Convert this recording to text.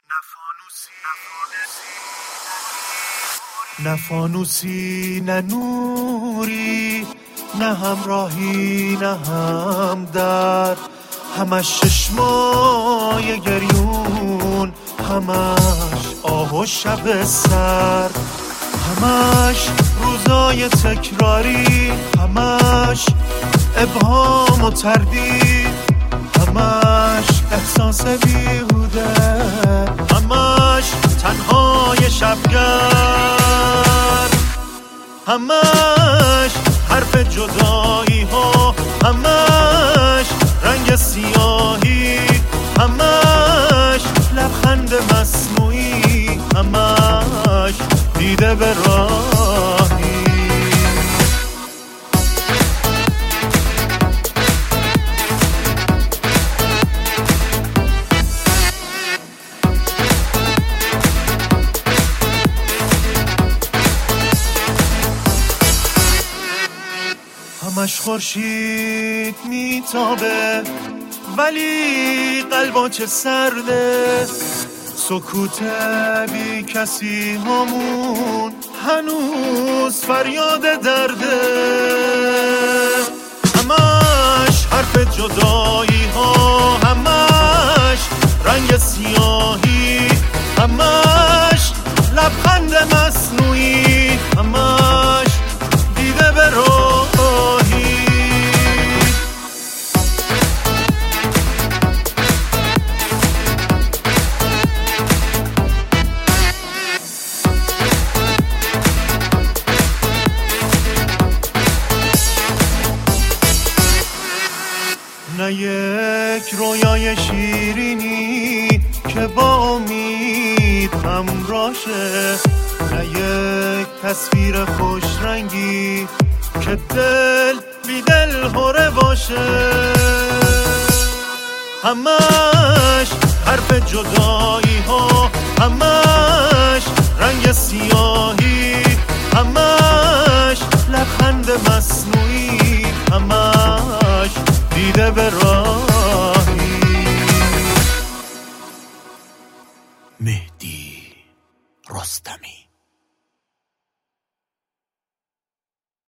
نه فانوسی نه نوری، نه همراهی نه همدرد، همش چشمای گریون، همش آه و شب سر، همش روزای تکراری، همش ابهام و تردید، همش احساس بیهوده، همش تنهای شبگرد، همش حرف جدایی ها، همش رنگ سیاهی، همش لبخند مصنوعی، همش دیده به راهی. همش خورشید میتابه ولی قلبا چه سرده، سکوت بی کسی همون هنوز فریاد درده، همش حرف جدایی ها، همش رنگ سیاهی، همش لبخند مصنوعی، همش دیده به راهی. نه یک رویای شیرینی که با امید همراشه، نه یک تصویر خوش رنگی که دل بی دل هره باشه، همش حرف جدایی ها، همش رنگ سیاه